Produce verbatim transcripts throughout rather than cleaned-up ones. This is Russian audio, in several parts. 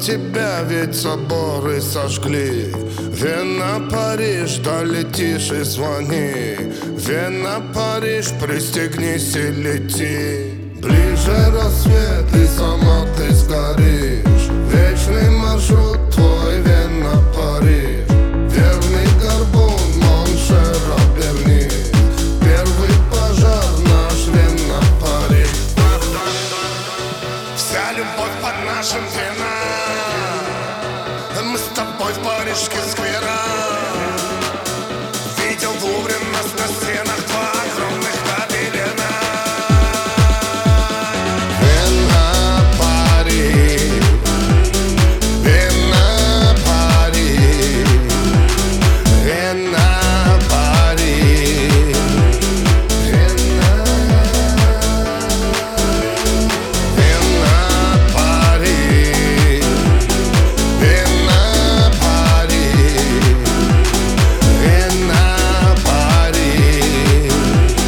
тебя ведь соборы сожгли. Вена, Париж, долетишь и звони. Вена, Париж, пристегнись и лети. Ближе рассвет, и сама ты сгоришь. Вечный маршрут твой, Вена, Париж. Верный горбун, Моншера, Берлин. Первый пожар наш, Вена, Париж. Вся любовь под нашим венам. Мы с тобой в парижских скверах. Видел в Лувре нас на стенах два огромных гобелена. Вена, Париж. Вена, Париж. Вена, Париж. Вена, Вена, Париж. Вена, Париж. Вена, Париж.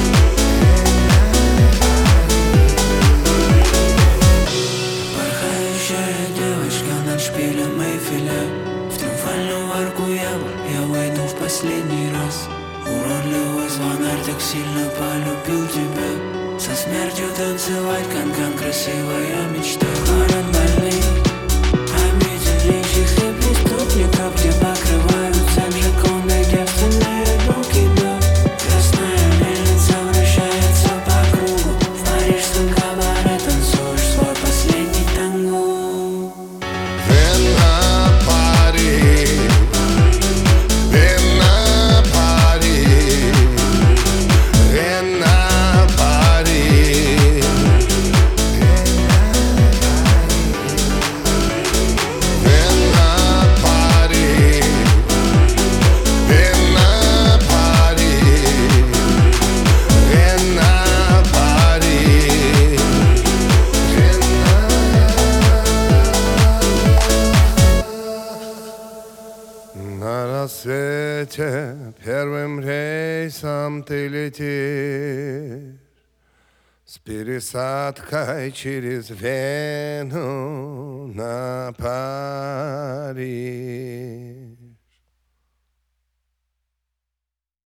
Порхающая девочка над шпилем Эйфеля. В триумфальную арку я, я войду в последний раз. Уродливый звонарь так сильно полюбил тебя. Со смертью танцевать, канкан, красивая мечта. Город больных, обителяющих и преступников, где покрываются джаконды, девственные руки, да. Красная мельница вращается по кругу. В парижском кабаре танцуешь свой последний танго. Вена, Париж. Вена, Париж. Вена, Париж. Вена, Париж. Вена, Париж. Вена, Париж. На рассвете первым рейсом ты летишь с пересадкой через Вену на Париж.